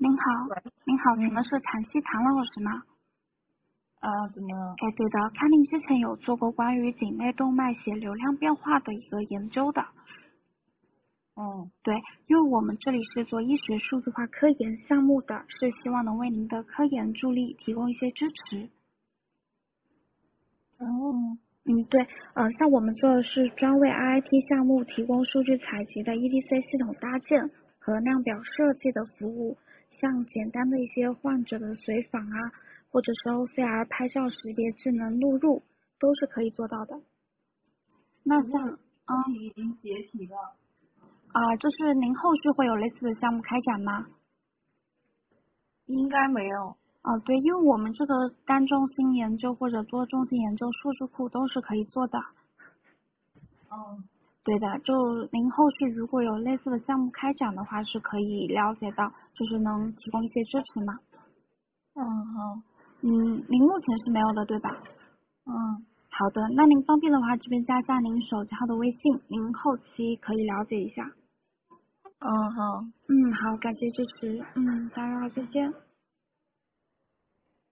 您好，您好，请嗯问是谭希谭老师吗？ 怎么了？ 哎，对的，看您之前有做过关于颈内动脉血流量变化的一个研究的。对，因为我们这里是做医学数字化科研项目的，是希望能为您的科研助力提供一些支持。对，像我们做的是专为 IIT 项目提供数据采集的 EDC 系统搭建和量表设计的服务，像简单的一些患者的随访啊，或者是 OCR 拍照识别智能录入，都是可以做到的。那像已经解体了。 就是您后续会有类似的项目开展吗？ 应该没有。 对，因为我们这个单中心研究或者多中心研究数据库都是可以做的。对的，就您后续如果有类似的项目开展的话，是可以了解到，就是能提供一些支持嘛。 好。 您目前是没有的，对吧？好的，那您方便的话，这边加下您手机号的微信，您后期可以了解一下。 好。 好，感谢支持。大家好，再见。